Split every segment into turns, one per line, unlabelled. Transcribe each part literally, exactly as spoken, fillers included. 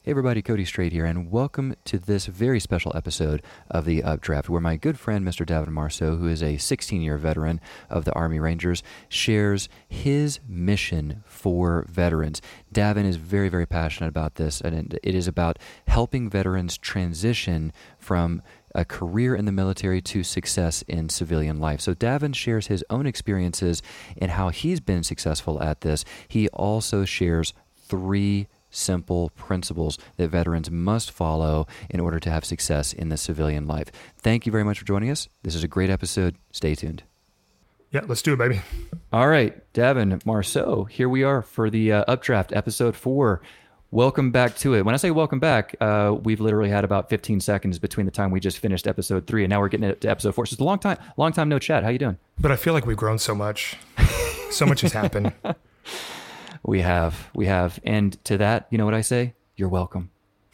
Hey everybody, Cody Strait here, and welcome to this very special episode of the Updraft, where my good friend Mister Davin Marceau, who is a sixteen-year veteran of the Army Rangers, shares his mission for veterans. Davin is very, very passionate about this, and it is about helping veterans transition from a career in the military to success in civilian life. So Davin shares his own experiences and how he's been successful at this. He also shares three simple principles that veterans must follow in order to have success in the civilian life. Thank you very much for joining us. This is a great episode. Stay tuned.
Yeah, let's do it, baby.
All right, Davin Marceau, here we are for the uh, Updraft, episode four. Welcome back to it. When I say welcome back, uh, we've literally had about fifteen seconds between the time we just finished episode three, and now we're getting to episode four. So it's a long time, long time no chat. How you doing?
But I feel like we've grown so much. So much has happened.
We have, we have. And to that, you know what I say? You're welcome.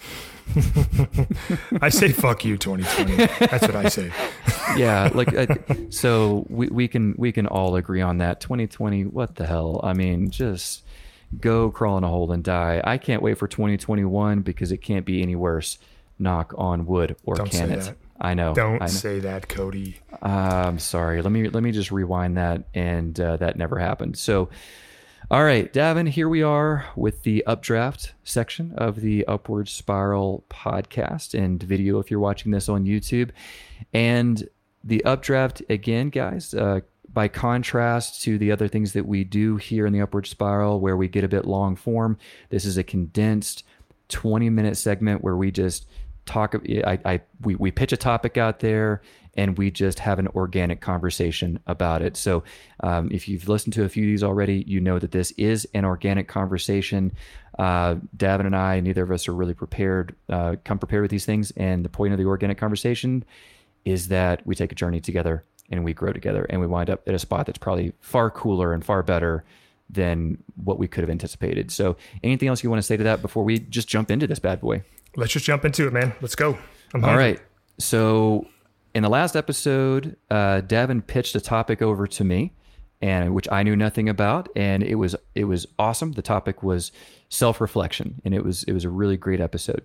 I say, fuck you, twenty twenty. That's what I say.
Yeah. Like, uh, so we, we can, we can all agree on that. twenty twenty, what the hell? I mean, just go crawl in a hole and die. I can't wait for twenty twenty-one because it can't be any worse. Knock on wood, or
Don't
can
say
it?
that.
I know.
Don't
I know.
say that, Cody.
Uh, I'm sorry. Let me, let me just rewind that. And uh, that never happened. So, all right, Davin, here we are with the Updraft section of the Upward Spiral podcast and video if you're watching this on YouTube. And the Updraft, again, guys, uh, by contrast to the other things that we do here in the Upward Spiral where we get a bit long form, this is a condensed twenty-minute segment where we just talk, I, I we, we pitch a topic out there, and we just have an organic conversation about it. So um, if you've listened to a few of these already, you know that this is an organic conversation. Uh, Davin and I, neither of us are really prepared, uh, come prepared with these things. And the point of the organic conversation is that we take a journey together and we grow together, and we wind up at a spot that's probably far cooler and far better than what we could have anticipated. So anything else you want to say to that before we just jump into this bad boy?
Let's just jump into it, man. Let's go. I'm
All
hungry.
right. So in the last episode, uh, Davin pitched a topic over to me, and which I knew nothing about, and it was it was awesome. The topic was self-reflection, and it was it was a really great episode.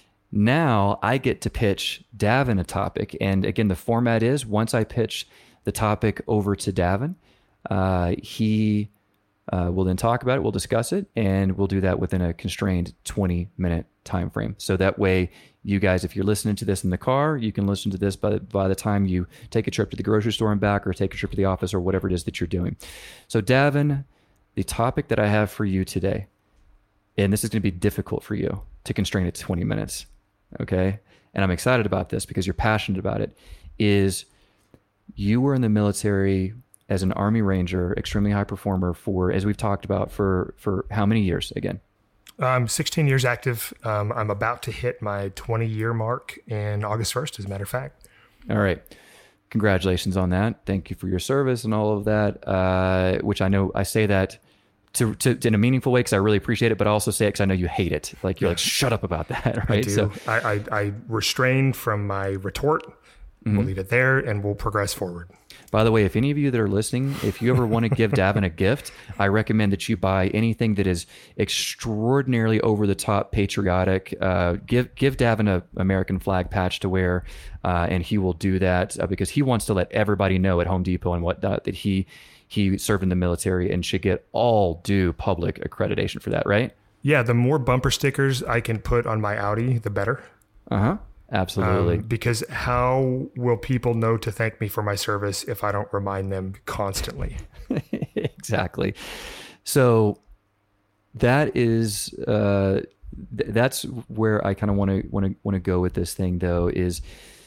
Now I get to pitch Davin a topic, and again, the format is once I pitch the topic over to Davin, uh, he uh, will then talk about it. We'll discuss it, and we'll do that within a constrained twenty minute time frame. So that way, you guys, if you're listening to this in the car, you can listen to this by, by the time you take a trip to the grocery store and back, or take a trip to the office, or whatever it is that you're doing. So Davin, the topic that I have for you today, and this is going to be difficult for you to constrain it to twenty minutes, okay? And I'm excited about this because you're passionate about it, is you were in the military as an Army Ranger, extremely high performer for, as we've talked about, for, for how many years again?
I'm sixteen years active. Um, I'm about to hit my twenty year mark in August first, as a matter of fact.
All right. Congratulations on that. Thank you for your service and all of that, uh, which I know I say that to, to, to in a meaningful way because I really appreciate it, but I also say it because I know you hate it. Like you're
Yeah.
like, shut up about that, right?
I do.
So
I, I, I restrain from my retort.
Mm-hmm.
We'll leave it there, and we'll progress forward.
by the way, if any of you that are listening, if you ever want to give Davin a gift, I recommend that you buy anything that is extraordinarily over the top patriotic. Uh, give give Davin a American flag patch to wear, uh, and he will do that uh, because he wants to let everybody know at Home Depot and whatnot that he he served in the military and should get all due public accreditation for that, right?
Yeah, the more bumper stickers I can put on my Audi, the better.
Uh-huh. Absolutely.
Um, because how will people know to thank me for my service if I don't remind them constantly?
Exactly. So that is uh, th- that's where I kind of want to want to want to go with this thing, though. Is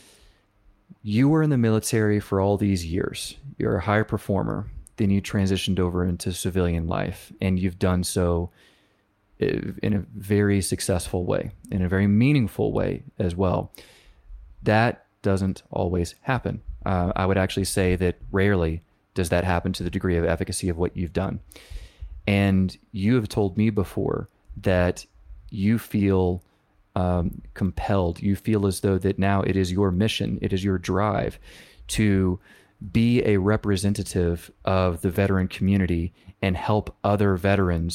you were in the military for all these years. You're a high performer. Then you transitioned over into civilian life, and you've done so in a very successful way, in a very meaningful way as well. That doesn't always happen. Uh, I would actually say that rarely does that happen to the degree of efficacy of what you've done. And you have told me before that you feel um, compelled. You feel as though that now it is your mission, it is your drive to be a representative of the veteran community and help other veterans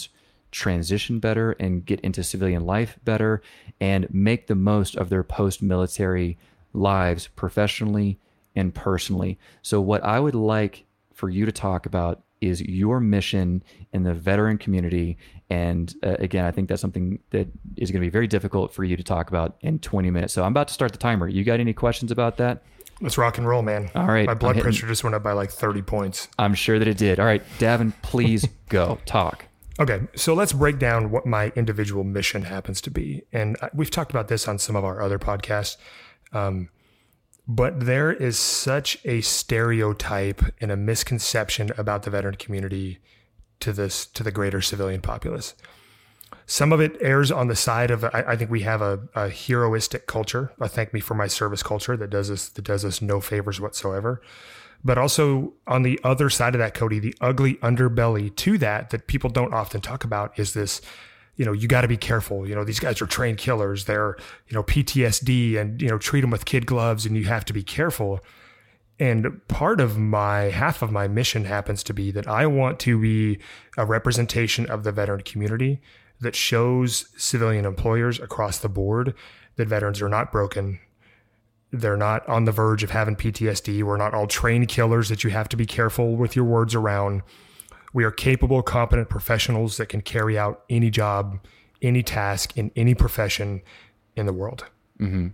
transition better and get into civilian life better and make the most of their post-military lives professionally and personally. So what I would like for you to talk about is your mission in the veteran community. And uh, again, I think that's something that is going to be very difficult for you to talk about in twenty minutes. So I'm about to start the timer. You got any questions about that?
Let's rock and roll, man.
All right.
My blood pressure just went up by like thirty points.
I'm sure that it did. All right, Davin, please go. Talk.
Okay, so let's break down what my individual mission happens to be. And we've talked about this on some of our other podcasts. Um, But there is such a stereotype and a misconception about the veteran community to this to the greater civilian populace. Some of it errs on the side of I, I think we have a, a heroistic culture, a thank me for my service culture that does us that does us no favors whatsoever. But also on the other side of that, Cody, the ugly underbelly to that that people don't often talk about is this. You know, you got to be careful. You know, these guys are trained killers. They're, you know, P T S D and, you know, treat them with kid gloves and you have to be careful. And part of my, half of my mission happens to be that I want to be a representation of the veteran community that shows civilian employers across the board that veterans are not broken. They're not on the verge of having P T S D. We're not all trained killers that you have to be careful with your words around. We are capable, competent professionals that can carry out any job, any task in any profession in the world.
Mm-hmm.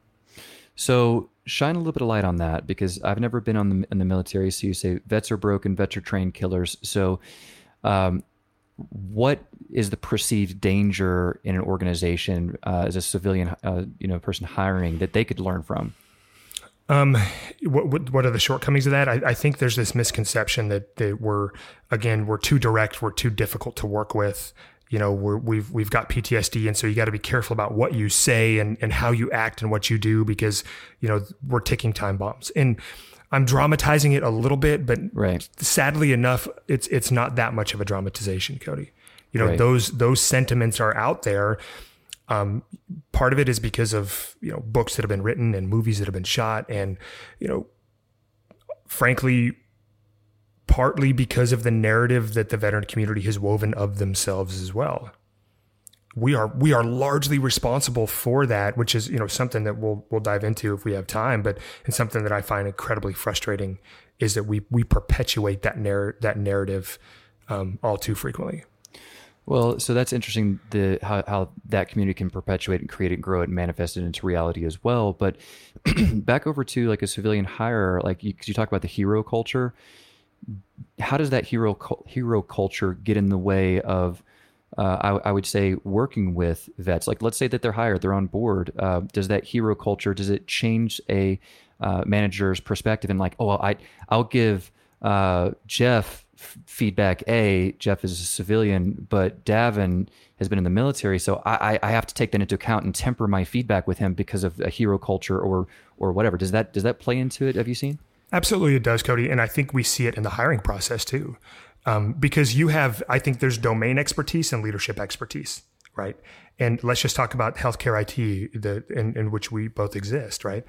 So shine a little bit of light on that, because I've never been on the, in the military. So you say vets are broken, vets are trained killers. So um, what is the perceived danger in an organization uh, as a civilian, uh, you know, person hiring that they could learn from?
Um, what, what are the shortcomings of that? I, I think there's this misconception that, that we're, again, we're too direct, we're too difficult to work with. You know, we're, we've, we've got P T S D. And so you got to be careful about what you say and, and how you act and what you do, because, you know, we're ticking time bombs. And I'm dramatizing it a little bit, but
right.
sadly enough, it's, it's not that much of a dramatization, Cody. You know,
right.
those, those sentiments are out there. Um, part of it is because of, you know, books that have been written and movies that have been shot. And, you know, frankly, partly because of the narrative that the veteran community has woven of themselves as well. We are, we are largely responsible for that, which is, you know, something that we'll, we'll dive into if we have time, but it's something that I find incredibly frustrating is that we, we perpetuate that narr- that narrative, um, all too frequently.
Well, so that's interesting, the how, how that community can perpetuate and create and grow it and manifest it into reality as well. But back over to like a civilian hire, like you, 'cause you talk about the hero culture. How does that hero hero culture get in the way of, uh, I, I would say, working with vets? Like, let's say that they're hired, they're on board. Uh, does that hero culture, does it change a uh, manager's perspective? And like, oh, well, I, I'll give uh, Jeff feedback A, Jeff is a civilian, but Davin has been in the military, so I, I have to take that into account and temper my feedback with him because of a hero culture or or whatever. Does that does that play into it? Have you seen?
Absolutely, it does, Cody, and I think we see it in the hiring process too, um, because you have, I think there's domain expertise and leadership expertise, right? And let's just talk about healthcare I T, the in, in which we both exist, right?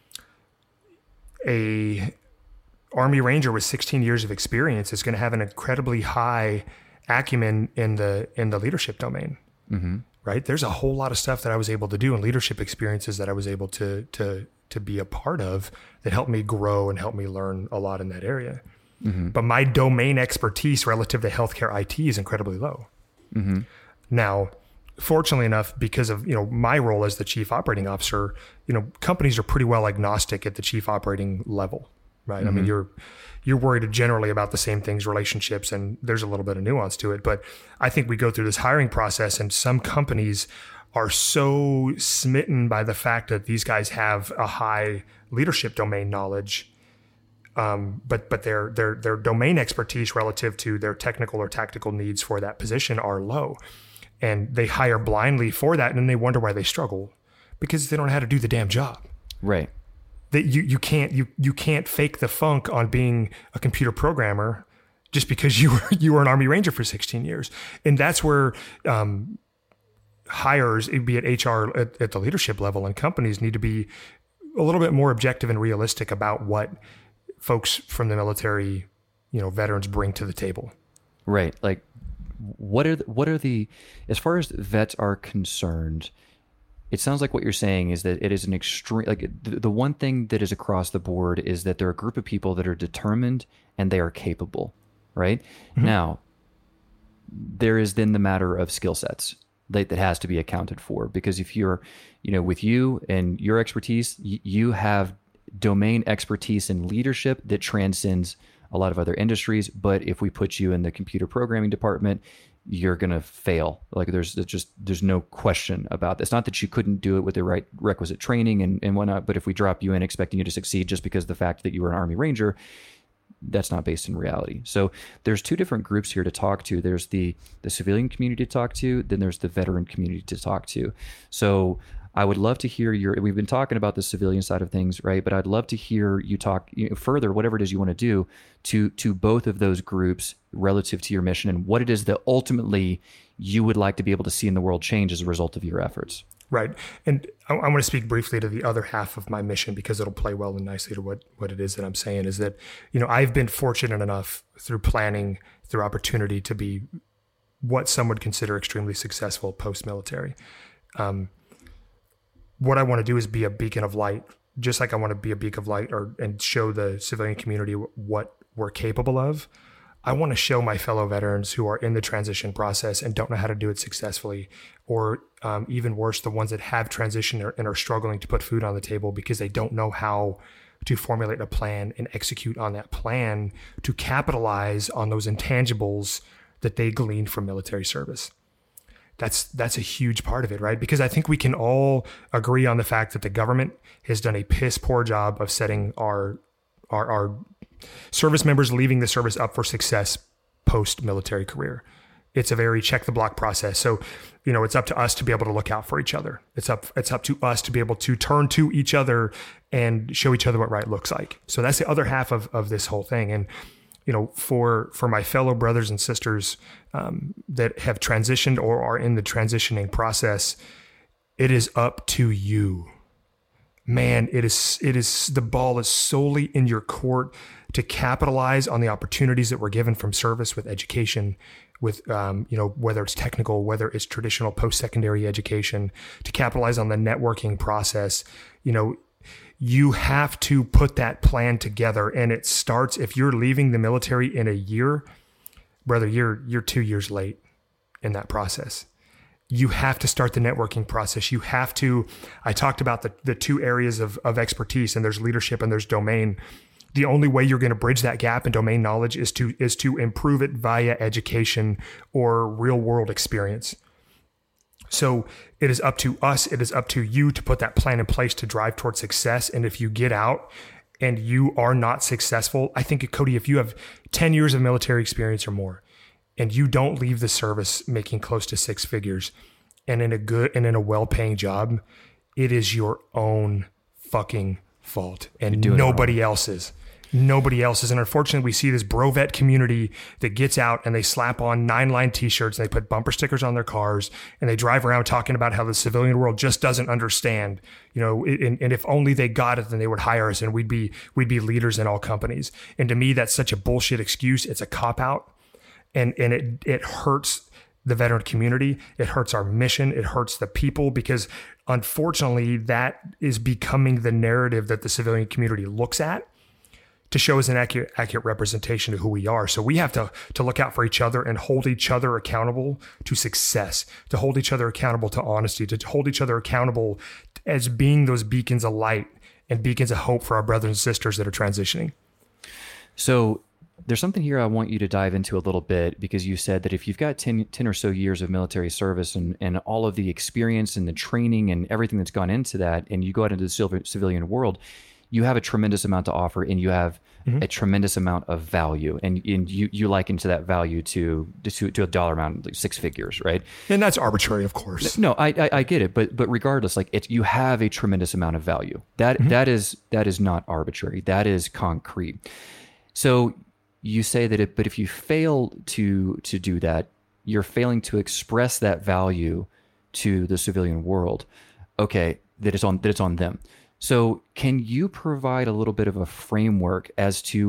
A Army Ranger with sixteen years of experience is going to have an incredibly high acumen in the in the leadership domain,
mm-hmm.
right? There's a whole lot of stuff that I was able to do and leadership experiences that I was able to to to be a part of that helped me grow and helped me learn a lot in that area.
Mm-hmm.
But my domain expertise relative to healthcare I T is incredibly low.
Mm-hmm.
Now, fortunately enough, because of, you know, my role as the chief operating officer, you know, companies are pretty well agnostic at the chief operating level. Right. Mm-hmm. I mean, you're, you're worried generally about the same things, relationships, and there's a little bit of nuance to it. But I think we go through this hiring process and some companies are so smitten by the fact that these guys have a high leadership domain knowledge. Um, but, but their, their, their domain expertise relative to their technical or tactical needs for that position are low, and they hire blindly for that. And then they wonder why they struggle because they don't know how to do the damn job.
Right.
That you, you can't you you can't fake the funk on being a computer programmer just because you were you were an Army Ranger for sixteen years, and that's where um, hires, be it H R at, at the leadership level and companies, need to be a little bit more objective and realistic about what folks from the military, you know, veterans bring to the table.
Right. Like what are the, what are the, as far as vets are concerned, it sounds like what you're saying is that it is an extreme, like the, the one thing that is across the board is that they're a group of people that are determined and they are capable, right? Mm-hmm. Now, there is then the matter of skill sets that, that has to be accounted for, because if you're, you know, with you and your expertise, y- you have domain expertise in leadership that transcends a lot of other industries. But if we put you in the computer programming department, you're going to fail. Like there's just, there's no question about this. Not that you couldn't do it with the right requisite training and, and whatnot, but if we drop you in expecting you to succeed just because of the fact that you were an Army Ranger, that's not based in reality. So there's two different groups here to talk to. There's the, the civilian community to talk to, then there's the veteran community to talk to. So I would love to hear your, we've been talking about the civilian side of things, right? But I'd love to hear you talk you know, further, whatever it is you want to do to, to both of those groups relative to your mission and what it is that ultimately you would like to be able to see in the world change as a result of your efforts.
Right. And I, I want to speak briefly to the other half of my mission because it'll play well and nicely to what, what it is that I'm saying is that, you know, I've been fortunate enough through planning, through opportunity to be what some would consider extremely successful post-military. Um, what I want to do is be a beacon of light, just like I want to be a beacon of light or and show the civilian community what we're capable of. I want to show my fellow veterans who are in the transition process and don't know how to do it successfully, or um, even worse, the ones that have transitioned and are struggling to put food on the table because they don't know how to formulate a plan and execute on that plan to capitalize on those intangibles that they gleaned from military service. That's that's a huge part of it, right? Because I think we can all agree on the fact that the government has done a piss poor job of setting our our, our service members leaving the service up for success post-military career. It's a very check the block process. So, you know, it's up to us to be able to look out for each other. It's up it's up to us to be able to turn to each other and show each other what right looks like. So that's the other half of, of this whole thing. And, you know, for for my fellow brothers and sisters um, that have transitioned or are in the transitioning process, it is up to you. Man, it is it is the ball is solely in your court to capitalize on the opportunities that we're given from service with education, with um, you know, whether it's technical, whether it's traditional post-secondary education, to capitalize on the networking process. You know, you have to put that plan together, and it starts if you're leaving the military in a year, brother, you're you're two years late in that process. You have to start the networking process. You have to, I talked about the, the two areas of, of expertise, and there's leadership and there's domain. The only way you're going to bridge that gap in domain knowledge is to, is to improve it via education or real world experience. So it is up to us. It is up to you to put that plan in place to drive towards success. And if you get out and you are not successful, I think, Cody, if you have ten years of military experience or more, and you don't leave the service making close to six figures and in a good and in a well-paying job, it is your own fucking fault and nobody else's. Nobody else's. And unfortunately, we see this bro-vet community that gets out and they slap on nine-line t-shirts and they put bumper stickers on their cars and they drive around talking about how the civilian world just doesn't understand, you know, and, and if only they got it, then they would hire us and we'd be, we'd be leaders in all companies. And to me, that's such a bullshit excuse. It's a cop-out. And and it it hurts the veteran community. It hurts our mission. It hurts the people because unfortunately that is becoming the narrative that the civilian community looks at to show us an accurate accurate representation of who we are. So we have to to look out for each other and hold each other accountable to success, to hold each other accountable to honesty, to hold each other accountable as being those beacons of light and beacons of hope for our brothers and sisters that are transitioning.
So there's something here I want you to dive into a little bit, because you said that if you've got ten, ten or so years of military service and, and all of the experience and the training and everything that's gone into that, and you go out into the civilian world, you have a tremendous amount to offer and you have mm-hmm. a tremendous amount of value. And, and you, you liken to that value to, to, to a dollar amount, like six figures, right?
And that's arbitrary, of course.
No, I, I, I get it. But, but regardless, like it, you have a tremendous amount of value. That, mm-hmm. that is, that is not arbitrary. That is concrete. So you say that it, but if you fail to to do that, you're failing to express that value to the civilian world. Okay, that it's on that it's on them. So can you provide a little bit of a framework as to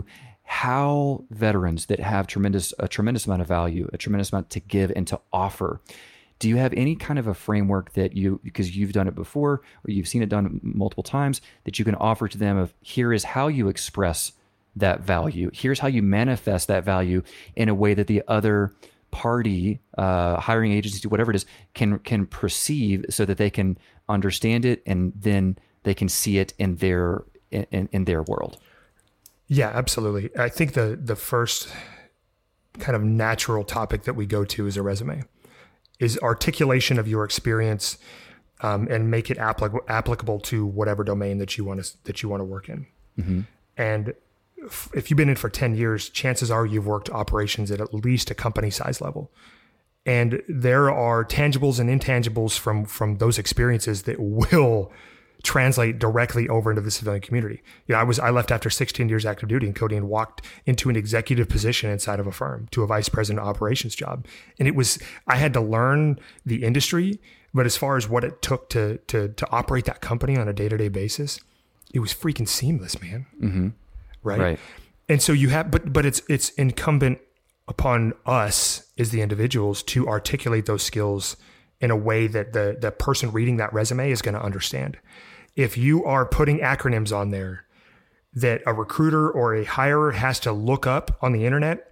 how veterans that have tremendous a tremendous amount of value, a tremendous amount to give and to offer, do you have any kind of a framework that you, because you've done it before or you've seen it done multiple times, that you can offer to them of here is how you express that value, here's how you manifest that value in a way that the other party, uh, hiring agency, whatever it is, can can perceive, so that they can understand it and then they can see it in their in, in their world?
Yeah, absolutely. I think the the first kind of natural topic that we go to is a resume, is articulation of your experience, um, and make it applic- applicable to whatever domain that you want to that you want to work in. Mm-hmm. And if, if you've been in for ten years, chances are you've worked operations at at least a company size level. And there are tangibles and intangibles from from those experiences that will translate directly over into the civilian community. You know, I was I left after sixteen years active duty in Cody and walked into an executive position inside of a firm, to a vice president operations job. And it was, I had to learn the industry, but as far as what it took to to to operate that company on a day-to-day basis, it was freaking seamless, man.
Mm-hmm.
Right?
Right.
And so you have, but but it's it's incumbent upon us as the individuals to articulate those skills in a way that the the person reading that resume is going to understand. If you are putting acronyms on there that a recruiter or a hirer has to look up on the internet,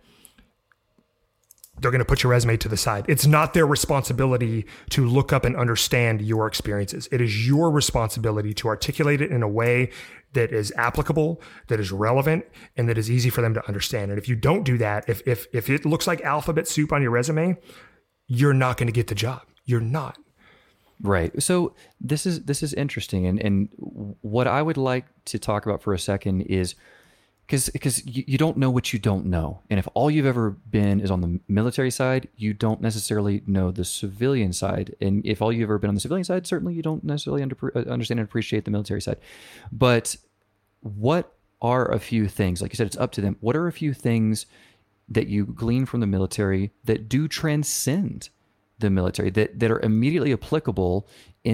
they're going to put your resume to the side. It's not their responsibility to look up and understand your experiences. It is your responsibility to articulate it in a way that is applicable, that is relevant, and that is easy for them to understand. And if you don't do that, if if if it looks like alphabet soup on your resume, you're not going to get the job. You're not.
Right. So this is this is interesting, and and what I would like to talk about for a second is because because you, you don't know what you don't know, and if all you've ever been is on the military side, you don't necessarily know the civilian side, and if all you've ever been on the civilian side, certainly you don't necessarily under, understand and appreciate the military side. But what are a few things, like you said, it's up to them. What are a few things that you glean from the military that do transcend the military, that, that are immediately applicable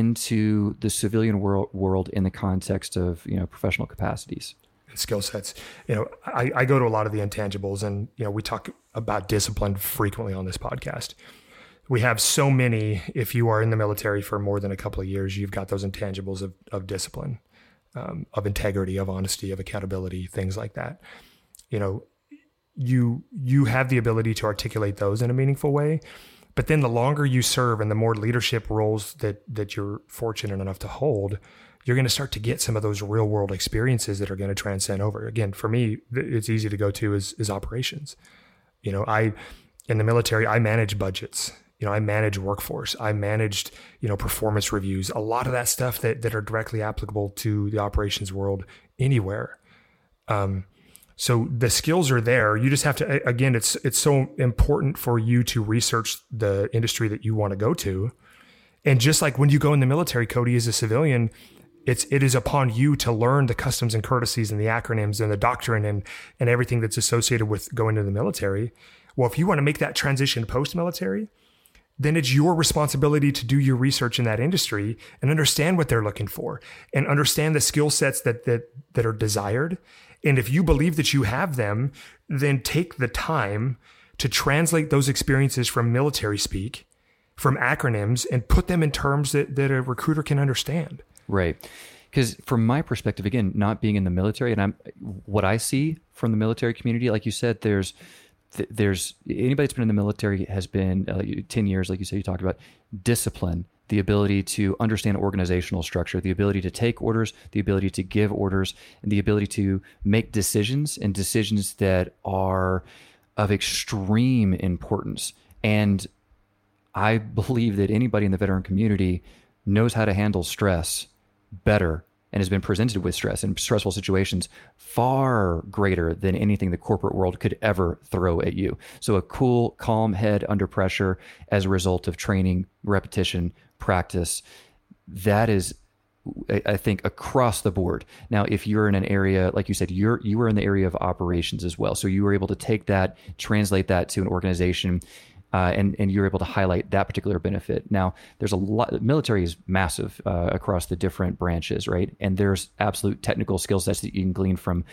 into the civilian world world in the context of, you know, professional capacities
and skill sets? You know, I, I go to a lot of the intangibles, and, you know, we talk about discipline frequently on this podcast. We have so many. If you are in the military for more than a couple of years, you've got those intangibles of, of discipline, um, of integrity, of honesty, of accountability, things like that. You know, you, you have the ability to articulate those in a meaningful way. But then the longer you serve and the more leadership roles that that you're fortunate enough to hold, you're going to start to get some of those real world experiences that are going to transcend over. Again, for me, it's easy to go to is, is operations. You know, I, in the military, I manage budgets. You know, I manage workforce. I managed, you know, performance reviews, a lot of that stuff that, that are directly applicable to the operations world anywhere. Um, So the skills are there. You just have to, again, it's it's so important for you to research the industry that you want to go to. And just like when you go in the military, Cody, as a civilian, it's it is upon you to learn the customs and courtesies and the acronyms and the doctrine and and everything that's associated with going to the military. Well, if you want to make that transition post-military, then it's your responsibility to do your research in that industry and understand what they're looking for and understand the skill sets that that that are desired. And if you believe that you have them, then take the time to translate those experiences from military speak, from acronyms, and put them in terms that, that a recruiter can understand.
Right. Because from my perspective, again, not being in the military, and I'm what I see from the military community, like you said, there's there's anybody that's been in the military has been uh, ten years, like you said, you talked about discipline, the ability to understand organizational structure, the ability to take orders, the ability to give orders, and the ability to make decisions, and decisions that are of extreme importance. And I believe that anybody in the veteran community knows how to handle stress better and has been presented with stress and stressful situations far greater than anything the corporate world could ever throw at you. So a cool, calm head under pressure as a result of training, repetition, practice, that is, I think, across the board. Now, if you're in an area, like you said, you're you were in the area of operations as well. So you were able to take that, translate that to an organization, uh, and, and you're able to highlight that particular benefit. Now, there's a lot, the military is massive uh, across the different branches, right? And there's absolute technical skill sets that you can glean from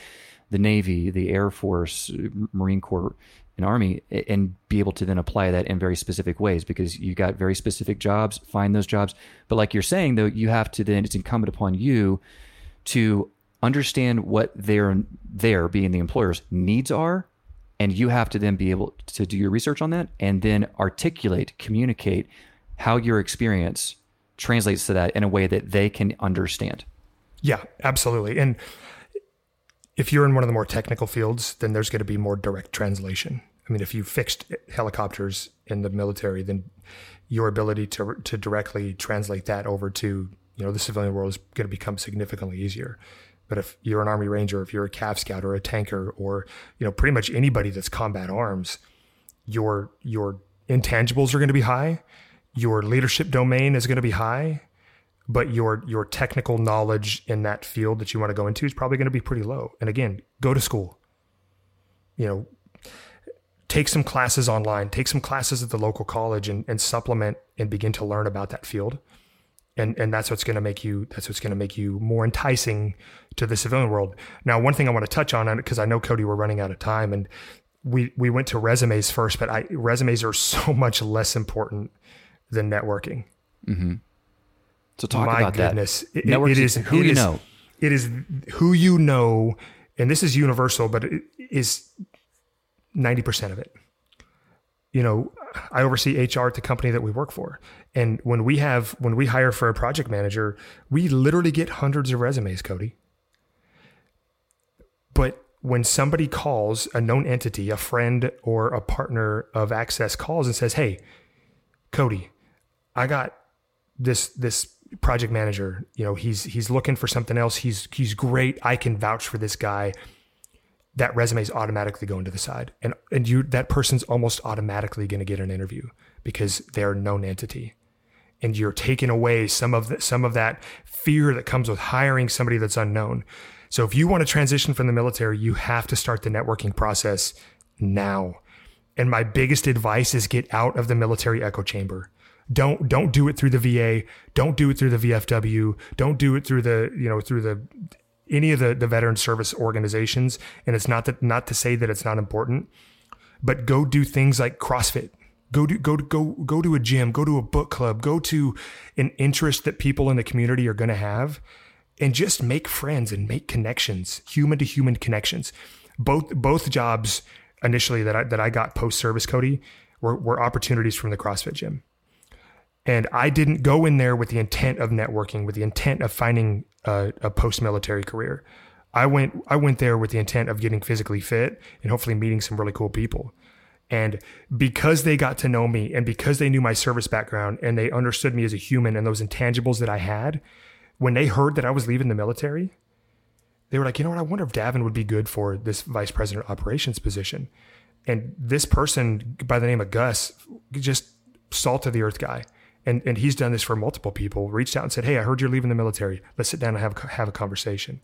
the Navy, the Air Force, Marine Corps, and Army, and be able to then apply that in very specific ways, because you got very specific jobs, find those jobs. But like you're saying, though, you have to then, it's incumbent upon you to understand what their, their being the employer's needs are. And you have to then be able to do your research on that and then articulate, communicate how your experience translates to that in a way that they can understand.
Yeah, absolutely. And if you're in one of the more technical fields, then there's going to be more direct translation. I mean, if you fixed helicopters in the military, then your ability to to directly translate that over to, you know, the civilian world is going to become significantly easier. But if you're an Army Ranger, if you're a Cav Scout or a tanker, or, you know, pretty much anybody that's combat arms, your your intangibles are going to be high, your leadership domain is going to be high, but your your technical knowledge in that field that you want to go into is probably going to be pretty low. And again, go to school. You know, take some classes online, take some classes at the local college, and, and supplement and begin to learn about that field. And and that's what's going to make you that's what's going to make you more enticing to the civilian world. Now, one thing I want to touch on, because I know, Cody, we're running out of time, and we we went to resumes first, but I, resumes are so much less important than networking.
Mm-hmm. So talk
My
about
goodness.
that.
It, it is
who
it
you
is,
know.
It is who you know, and this is universal, but it is ninety percent of it. You know, I oversee H R at the company that we work for. And when we have, when we hire for a project manager, we literally get hundreds of resumes, Cody. But when somebody calls, a known entity, a friend or a partner of Access calls and says, "Hey, Cody, I got this, this project manager, you know, he's, he's looking for something else. He's, he's great. I can vouch for this guy." That resume is automatically going to the side. And and you that person's almost automatically going to get an interview because they're a known entity. And you're taking away some of the, some of that fear that comes with hiring somebody that's unknown. So if you want to transition from the military, you have to start the networking process now. And my biggest advice is get out of the military echo chamber. Don't don't do it through the V A. Don't do it through the V F W. Don't do it through the, you know, through the any of the, the veteran service organizations. And it's not that, not to say that it's not important, but go do things like CrossFit. Go do, go to, go, go to a gym, go to a book club, go to an interest that people in the community are going to have, and just make friends and make connections, human to human connections. Both, both jobs initially that I, that I got post-service, Cody, were, were opportunities from the CrossFit gym. And I didn't go in there with the intent of networking, with the intent of finding a, a post-military career. I went I went there with the intent of getting physically fit and hopefully meeting some really cool people. And because they got to know me and because they knew my service background and they understood me as a human and those intangibles that I had, when they heard that I was leaving the military, they were like, you know what, I wonder if Davin would be good for this vice president of operations position. And this person by the name of Gus, just salt of the earth guy. And and he's done this for multiple people, reached out and said, "Hey, I heard you're leaving the military. Let's sit down and have, have a conversation."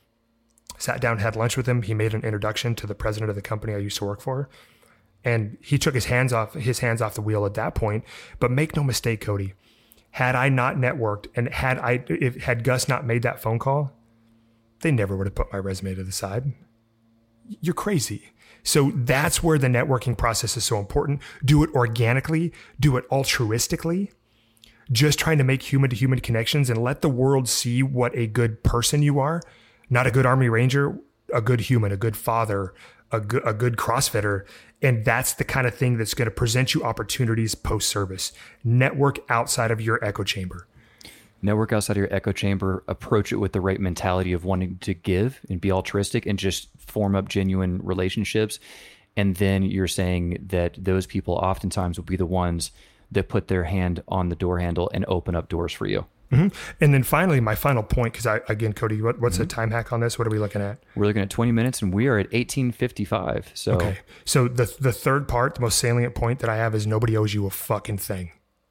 Sat down, had lunch with him. He made an introduction to the president of the company I used to work for. And he took his hands off his hands off the wheel at that point. But make no mistake, Cody, had I not networked and had I if, had Gus not made that phone call, they never would have put my resume to the side. You're crazy. So that's where the networking process is so important. Do it organically, do it altruistically. Just trying to make human to human connections and let the world see what a good person you are. Not a good Army Ranger, a good human, a good father, a good, a good CrossFitter. And that's the kind of thing that's going to present you opportunities post-service. Network outside of your echo chamber.
Network outside of your echo chamber, approach it with the right mentality of wanting to give and be altruistic and just form up genuine relationships. And then you're saying that those people oftentimes will be the ones that put their hand on the door handle and open up doors for you.
Mm-hmm. And then finally, my final point, because I, again, Cody, what, what's mm-hmm. the time hack on this? What are we looking at?
We're looking at twenty minutes and we are at eighteen fifty-five. So,
okay. So the, the third part, the most salient point that I have is nobody owes you a fucking thing.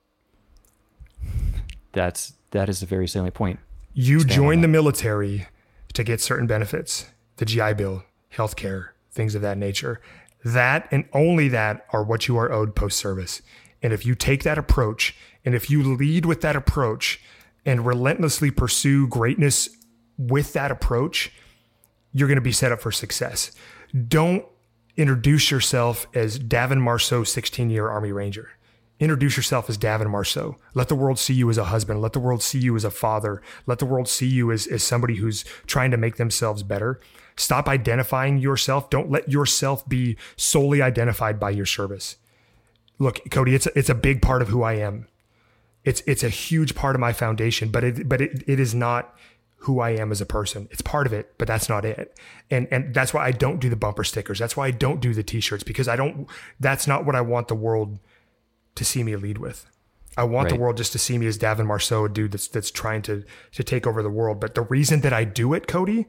That's, that is a very salient point.
You Expand join the military to get certain benefits, the G I Bill, healthcare, things of that nature. That and only that are what you are owed post-service. And if you take that approach, and if you lead with that approach and relentlessly pursue greatness with that approach, you're going to be set up for success. Don't introduce yourself as Davin Marceau, sixteen-year Army Ranger. Introduce yourself as Davin Marceau. Let the world see you as a husband. Let the world see you as a father. Let the world see you as, as somebody who's trying to make themselves better. Stop identifying yourself. Don't let yourself be solely identified by your service. Look, Cody, it's a, it's a big part of who I am. It's it's a huge part of my foundation, but it but it, it is not who I am as a person. It's part of it, but that's not it. And and that's why I don't do the bumper stickers. That's why I don't do the t-shirts, because I don't, that's not what I want the world to see me lead with. I want right. the world just to see me as Davin Marceau, a dude that's that's trying to to take over the world. But the reason that I do it, Cody,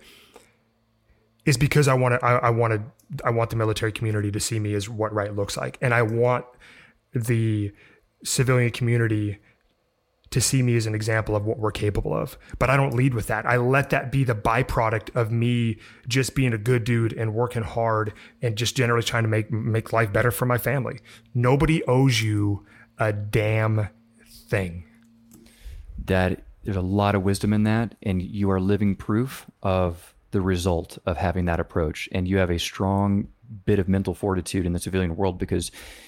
is because I want to I, I want to I want the military community to see me as what right looks like. And I want the civilian community to see me as an example of what we're capable of. But I don't lead with that. I let that be the byproduct of me just being a good dude and working hard and just generally trying to make make life better for my family. Nobody owes you a damn thing.
That there's a lot of wisdom in that, and you are living proof of the result of having that approach. And you have a strong bit of mental fortitude in the civilian world, because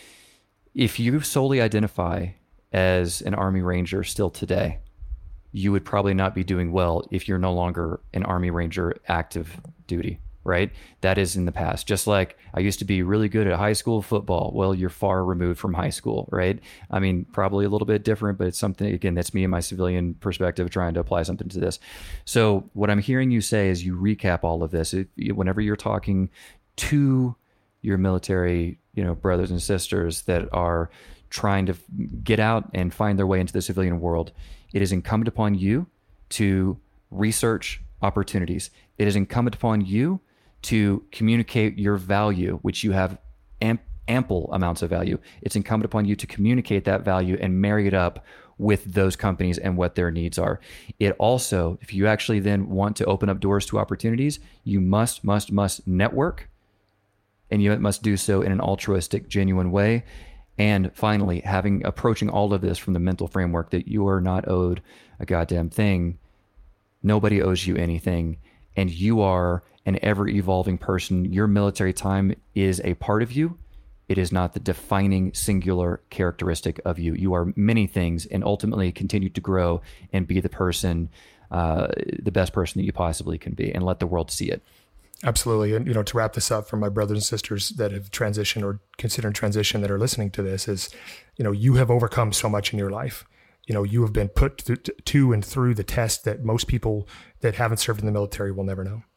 if you solely identify as an Army Ranger still today, you would probably not be doing well if you're no longer an Army Ranger active duty, right? That is in the past. Just like I used to be really good at high school football. Well, you're far removed from high school, right? I mean, probably a little bit different, but it's something, again, that's me and my civilian perspective trying to apply something to this. So what I'm hearing you say is you recap all of this. It, whenever you're talking to your military, you know, brothers and sisters that are trying to get out and find their way into the civilian world, it is incumbent upon you to research opportunities. It is incumbent upon you to communicate your value, which you have amp- ample amounts of value. It's incumbent upon you to communicate that value and marry it up with those companies and what their needs are. It also, if you actually then want to open up doors to opportunities, you must, must, must network, and you must do so in an altruistic, genuine way. And finally, having approaching all of this from the mental framework that you are not owed a goddamn thing. Nobody owes you anything, and you are an ever-evolving person. Your military time is a part of you. It is not the defining singular characteristic of you. You are many things, and ultimately continue to grow and be the person, uh, the best person that you possibly can be, and let the world see it.
Absolutely. And, you know, to wrap this up for my brothers and sisters that have transitioned or considering transition that are listening to this is, you know, you have overcome so much in your life. You know, you have been put to, to and through the test that most people that haven't served in the military will never know.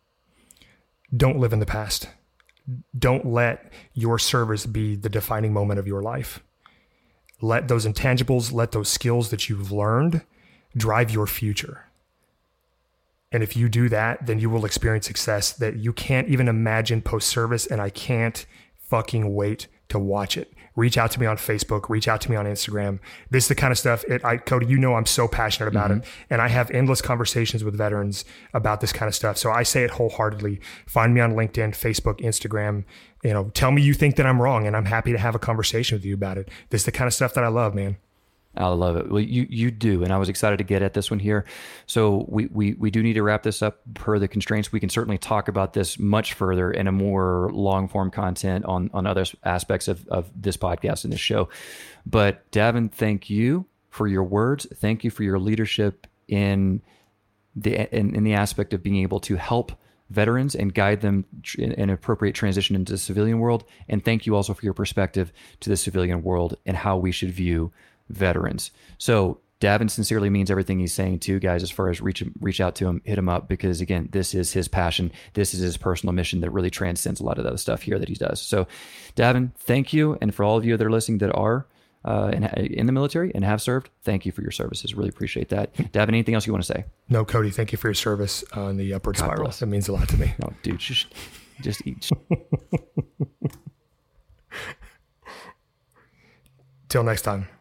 Don't live in the past. Don't let your service be the defining moment of your life. Let those intangibles, let those skills that you've learned drive your future. And if you do that, then you will experience success that you can't even imagine post-service, and I can't fucking wait to watch it. Reach out to me on Facebook, reach out to me on Instagram. This is the kind of stuff, it, I, Cody, you know I'm so passionate about mm-hmm. it, and I have endless conversations with veterans about this kind of stuff. So I say it wholeheartedly. Find me on LinkedIn, Facebook, Instagram. You know, tell me you think that I'm wrong, and I'm happy to have a conversation with you about it. This is the kind of stuff that I love, man.
I love it. Well, you you do, and I was excited to get at this one here. So we, we we do need to wrap this up per the constraints. We can certainly talk about this much further in a more long form content on on other aspects of of this podcast and this show. But Davin, thank you for your words. Thank you for your leadership in the in, in the aspect of being able to help veterans and guide them in an appropriate transition into the civilian world. And thank you also for your perspective to the civilian world and how we should view veterans. So Davin sincerely means everything he's saying too, guys, as far as reach reach out to him, hit him up, because again, this is his passion. This is his personal mission that really transcends a lot of the other stuff here that he does. So Davin, thank you. And for all of you that are listening that are uh, in, in the military and have served, thank you for your services. Really appreciate that. Davin, anything else you want to say?
No, Cody, thank you for your service on the Upward God Spiral. Bless. It means a lot to me.
No, dude, just, just eat.
Till next time.